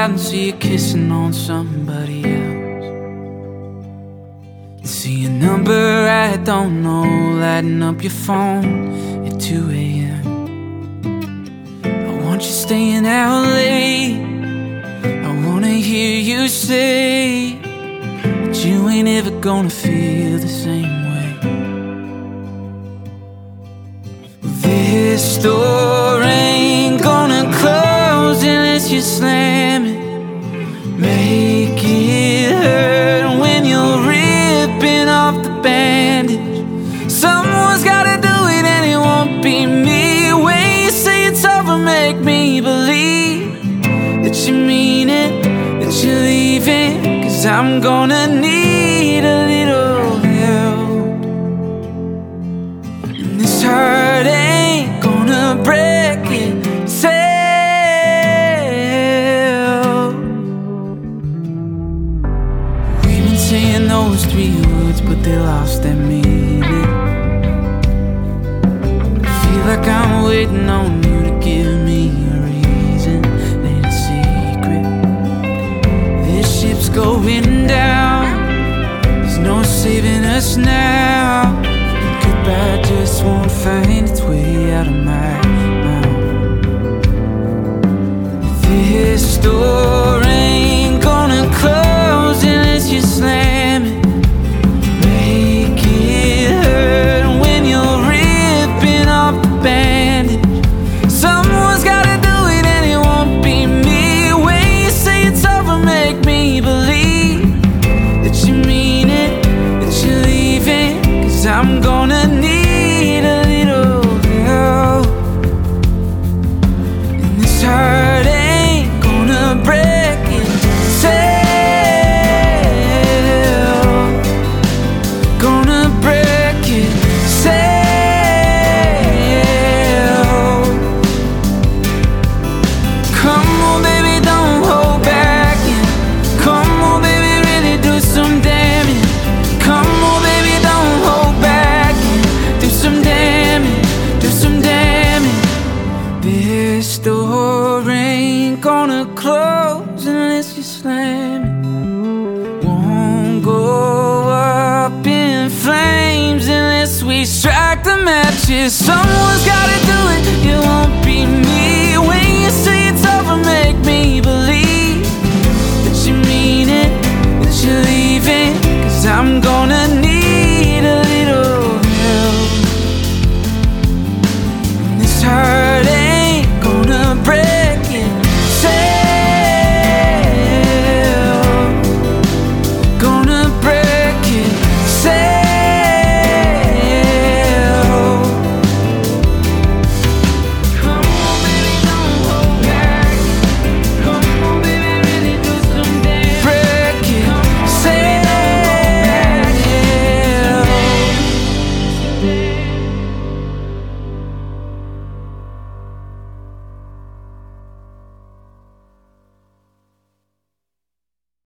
out and see you kissing on somebody else. You see a number I don't know lighting up your phone at 2 a.m. I want you staying out late. I wanna hear you say that you ain't ever gonna feel the same way. This door ain't gonna close unless you slam it. Make it hurt when you're ripping off the bandage. Someone's gotta do it and it won't be me. When you say it's over, make me believe that you mean it, that you're leaving. 'Cause I'm gonna need a little help. And this heart ain't gonna break itself. We've been saying those 3 words, but they lost their meaning. I feel like I'm waiting on you to give me a reason, ain't a secret. This ship's going down, there's no saving us now. Goodbye just won't find its way out of my mouth. This door ain't gonna close unless you slam it. Make it hurt when you're ripping off the bandage. Someone's gotta do it and it won't be me. When you say it's over, make me believe that you mean it, that you're leaving. 'Cause I'm gonna need a little help. And this heart ain't gonna break itself. Gonna break itself. Come on baby, don't hold back. Come on baby, really do some damage. Come on baby, don't hold back. Do some damage, do some damage. This door ain't gonna close unless you slam it. Won't go up in flames unless we strike the matches. Someone's gotta do it, it won't be me.